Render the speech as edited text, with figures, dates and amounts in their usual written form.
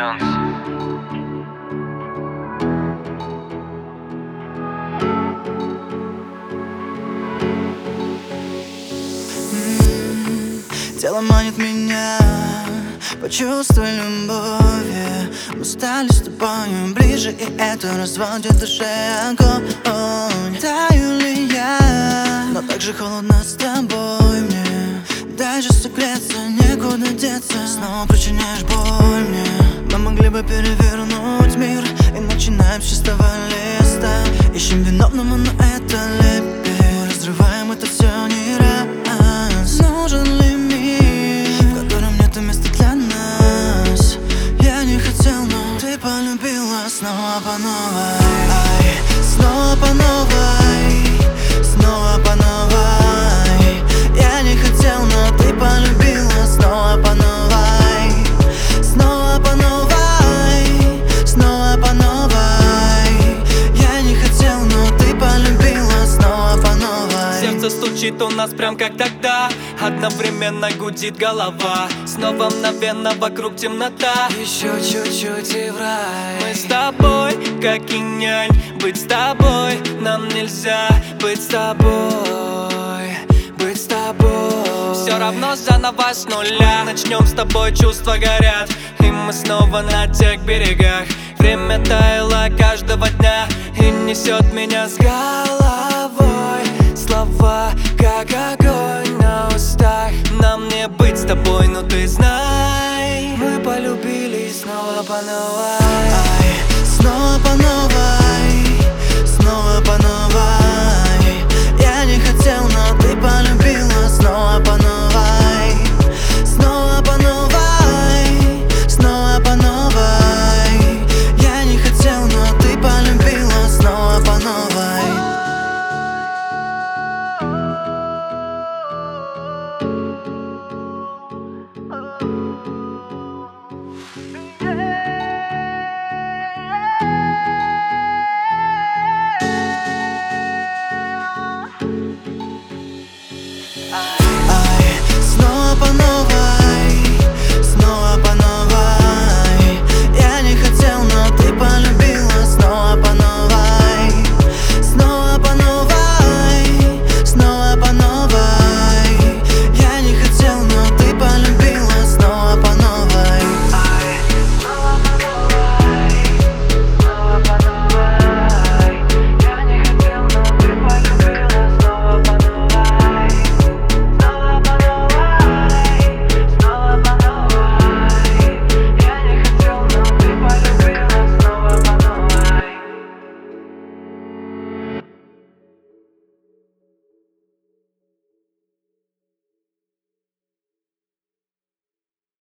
Бейонс. Тело манит меня, почувствуй любовь. Мы стали с тобою ближе, и это разводит в душе огонь. Таю ли я, но так же холодно с тобой мне. Дай же согреться, некуда деться. Снова причиняешь боль мне. Мы могли бы перевернуть мир и начинаем с чистого листа. Ищем виновного, но это лепит. Мы разрываем это все не раз. Нужен ли мир, в котором нет места для нас? Я не хотел, но ты полюбила снова по новой. Снова по новой, снова по новой. Я не хотел, но ты полюбила снова по новой. Снова по новой, снова по новой. Я не хотел, но ты полюбила снова по новой. Сердце стучит у нас прям как тогда. Одновременно гудит голова. Снова мгновенно вокруг темнота. Еще чуть-чуть и в рай. Мы с тобой, как инь-янь. Быть с тобой нам нельзя. Быть с тобой, быть с тобой. Все равно заново с нуля. Начнем с тобой, чувства горят. И мы снова на тех берегах. Время таяло каждого дня и несет меня с головой. Слова, как огонь на устах. Нам не быть с тобой, но ты знай, мы полюбились снова по новой.